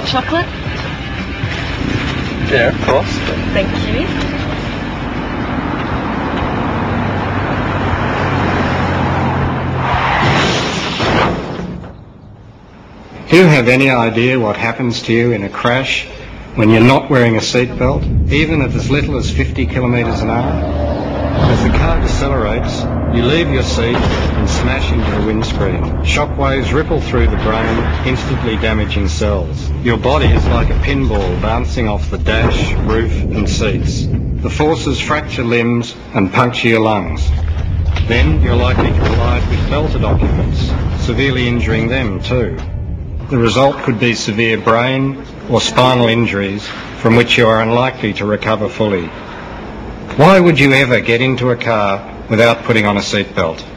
chocolate? Yeah, of course. Thank you. Do you have any idea what happens to you in a crash when you're not wearing a seatbelt, even at as little as 50 kilometres an hour? As the car decelerates, you leave your seat and smash into the windscreen. Shockwaves ripple through the brain, instantly damaging cells. Your body is like a pinball bouncing off the dash, roof and seats. The forces fracture limbs and puncture your lungs. Then you're likely to collide with belted occupants, severely injuring them too. The result could be severe brain or spinal injuries from which you are unlikely to recover fully. Why would you ever get into a car without putting on a seatbelt?